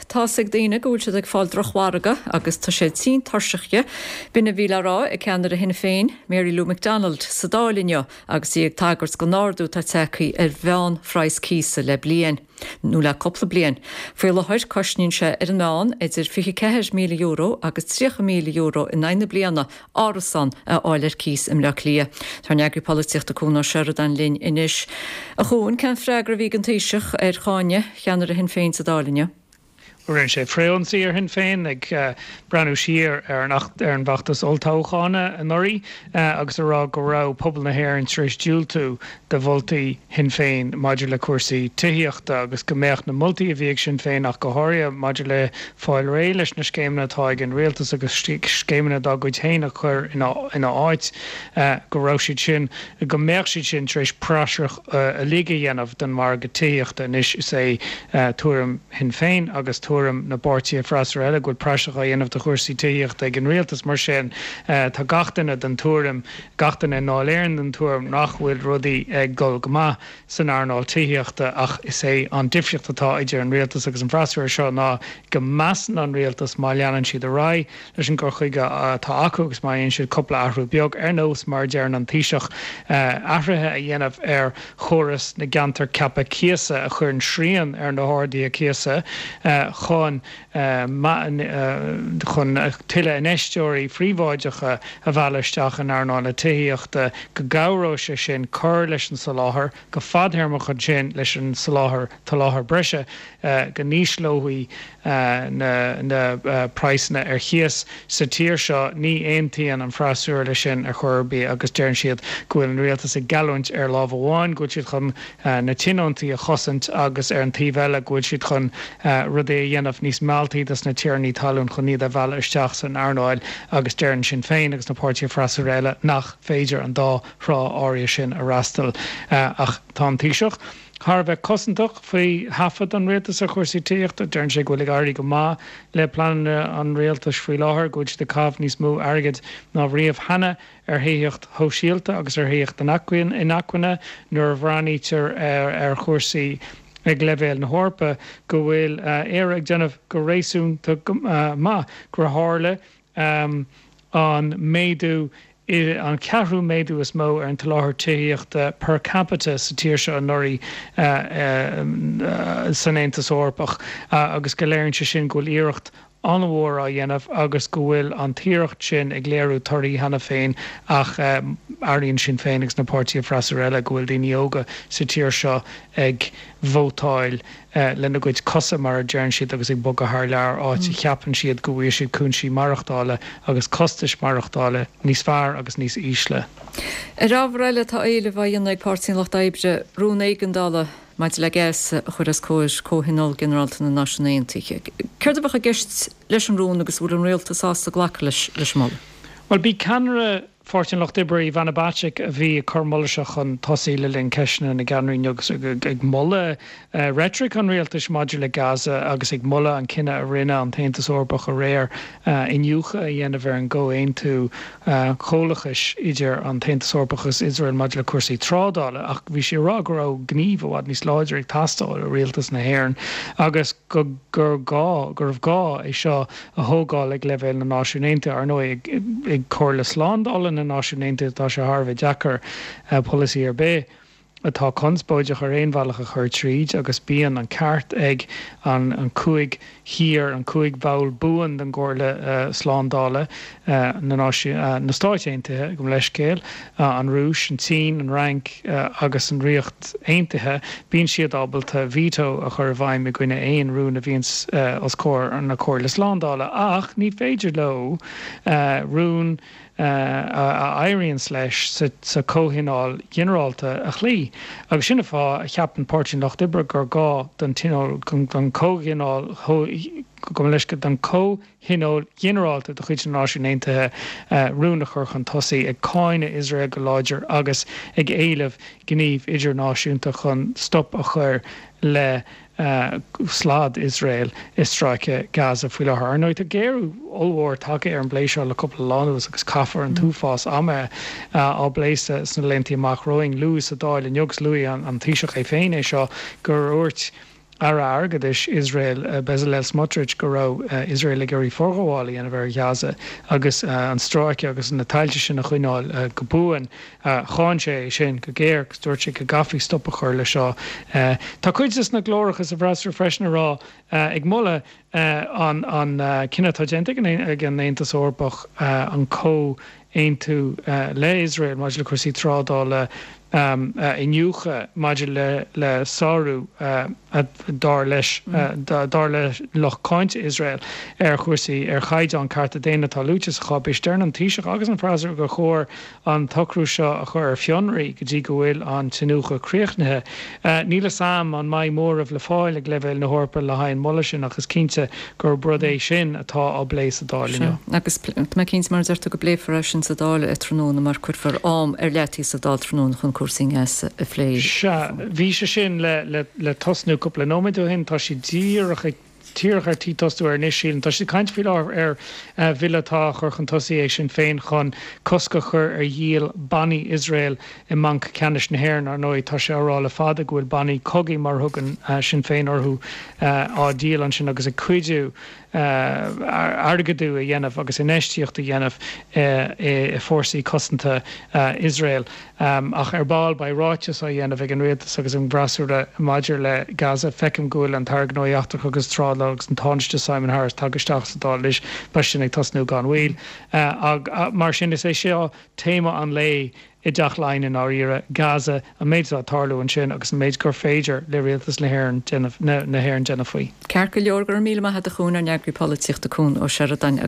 tá sig daine gúil se ag fáil drochhharga agus tá sé tí tarseachge bina bhíle rá i ceanar a hinna féin, Mary Lou McDonald sa dálinne agus í ag tagart go nárdú tá techaí ar bhean frais císa le blian. Nú le coppla blian. Fuil le háir cosnín se ar an meán idir €54 milliún agus €3 milliún in 9 bliana árasan a áilir cís im le lia. Tá neagri políochta cúna Sheridan linn inis. A chuún cean freigra bhí an tíiseach ar cháine cheanar a hin féin sa dálinne. Rin sé fréonsaí ar hin féin ag breanú siar ar an bhachttas oltáchána an orí agus ará go rá pobl na hhéir an tríis dúil tú de bhultaí hin féin maidir le cuasaí tuíochta agus go méocht na multaí a bhíag sin féin ach go háirithe maidir le fáil ré leis na scéimna atá ag an réaltas agus scéimna dá go téanana chur ina áit go rá siad sin go méocht siad sin tríis práiseach a líga dhéanamh den mar go tuíochta inis sé túram hin féin agus na bortí a frasar eile go praseach a dhéanamh de chuirsaí tuíocht ag an réaltas mar sin tá gatainna den túram gatainna náiléireann den túram nach bhfuil rudaí ag gol go maith san airnáil tuíochta ach is é an difriocht atá idir an réaltas agus an frasar seo ná go measan an réaltas má leanan siad a rá leis an gur chuige tá acu agus má aon siad coppla ahrú beag ar nós mar dearan an tíiseach ahrathe a dhéanamh ar choras na gantar cappa cíasa a chur an srían ar na hádaí a cíasa chun tuile in éisteoirí phríomháideacha a bheileisteach an airnála tuíochta go gabhró sin chur leis an soláthar go fadthéarmach an sin leis an soláthar tá láthair breise go níos lóthaí na praisna ar chias sa tír seo ní aontaíonn an frasúir lei sin ar chuirbí agus dearann siad go bhfuil an réaltas a galúint ar lámh amháin go siad chun na tinontaí a chosint agus ar an tíbheile go siad chun rud é dhéanamh níos mealtaí das na tíarnaí talún chun iad a bheile isteach san airnáil agus dearann sin féin agus na páirtí frasúir eile nach féidir an dá rá áirithe sin a rastal ach tá an tíiseach. Tharbheith cosintach faoi hafad an réaltas a chuirsaí tuíochta dearann sé go bhfuil airí go maith le plan an réaltas faoi láthair gúid de cabh níos mó airgid ná bhríomh hannah ar thaíocht thóisialta agus ar thaíocht in accuine nuair bhránítear ar chuirsaí ag leibhéil na hórpa go bhfuil éar ag déanamh go réasúnta gur hála an méadú an ceathrú méadú is mó ar an taláthair tuíochta per capita sa tíir seo an nóirí san Aontas Eorpach agus go léironn se sin go iirecht an bhór a dhéanamh agus go bhfuil an tíirecht sin ag léirú toirí hena féin ach airlíonn sin féin agus na páirtí frasar eile go bhfuil daoine óga sa tíir seo ag vótáil lena goid cosa mar dearann siad agus ag bog a th lear áit cheapan siad go bhfuil siad cúnsí marachtála agus costais marachtála níos fearr agus níos ísle. I rábhreile tá éile bhaon ag pártín lecht aibre rún éigendála maid le ggéas a chur as cóis cóhinál generalta na náisiúnaontaigh. Céir bach a gceist leis an rún agus bhfuil an réaltas ásta ghlacha leis mála? Well, bí canra Fortin Loch Dibri Vanna Bachik a bhí cormolaiseach an tosíle linn ceisna na ganraí agus ag molla rhetoric an réaltas maidir le Gaza agus ag molla an cinenne a rinne an Taontas Eorpach a réir inniucha a dhéanamh ar an ggóin tú cholachas idir an Taontas Eorpach agus Israel maidir le cuasaí trádála ach bhí sé rá go raibh gníomh bhhad níos láidir ag tastáil a réaltas na hÉireann agus gur raibh gá é seo a thógáil ag leibhéil na náisiúnaonta ar nó ag cóir le sláándála na náisiúnaonta tá sé thar bheith deacair policy ar bé atá conspóideach ar réonmhealacha chur tríd agus bíon an ceart ag an cuaig hir an cuaig bhail buan den gcóirle sláándála na stáit aontaithe go leis céal an rúis an tín an rank agus an riocht aontaithe bíonn siad ábalta víto a chur bhaim me gcuine éon rún a bhíon os cóir an na cóirle sláándála ach ní féidir lo rún a éiríonn leis sa cóhinál generalta a chlí. Agus sinna fá a cheapan Páirtín Loch Dibbre gur gá den tinál don cóhinál go leis go don cóhinál generalta do chuid náisiúnaontaithe rúna chur chun tosaí ag cáine Israel go láidir agus ag éilemh gníomh idirnáisiúnta chun stop a chur le slád Israel is streice Gaza faoi láthair. Ar nóid a géirú óhór take ar an bléisio le coppla lánús agus caafar an túfás ama á bléise sna lentí amach roing luús a dáil in jogus luí an tíiseach é féin é seo gur úirt agad is Israel Bezalel Smotrich go ra Israel gurí forgháil ana bhar Gaza agus an stráice agus na tailte sin na chuineáil gobúan cháin sé sin go géir dúirt sé go gafií stoppa chuir le seo. Tá chuid na glórachas a bhrású freisna rá ag molla an cinetagénta gan éontas Orbach an có éintú le Israel má le chusaí trádála inniucha maidir le sáú dar leis loch cáinte Israel chusaí chaid an carta déine tá lúteas chabéis dearn an tíiseach agus an frásar go chóir an tocrú seo a chur fionraí go dtí go bhfuil an tinúcha críochnathe. Níla sam an mai mór le fáil ag lefuil na hhorpa le hain molla sin agus cínte gur brodééis sin atá á blééis a dálinne. Agus me cíns mar deirta go bléifar sin sa dála tróna mar chuir far am letí sa dá tróna chun cuasing a phléir. Bhí se sin le tosnú cúpla nóidú hin tá si díach ag tíochar títosú ar níisiín, tá si caiint fi villatá chur chun tosaí sin féin chun cosca chur ar díal banní Israel I manc ceannis na hhéir ar nóid tá sé ará le fada go bhfuil banní cogaí mar thugan sin féin orthú á díal an sin agus a cuiidú airgadú a dhéanamh agus inéistíocht a dhéanamh I fórsaí cosanta Israel ach ar báil ba ráiteas a dhéanamh ag an réaltas agus an brasúra maidir le Gaza fecim gúil an targnóíochtach agus trála agus an táiste Simon Harris tagisteach sa dá leis ba sin ag tasnú gan bhil mar sin is é seo téma an lei I deach lein in áíire Gaza a méid a tarlú an sin agus méid gur féidir le réaltas na hhéann déanamh faoi. Cear go leor gur míle maithe a chuún ar neagraí políocht a cún ó Sheridan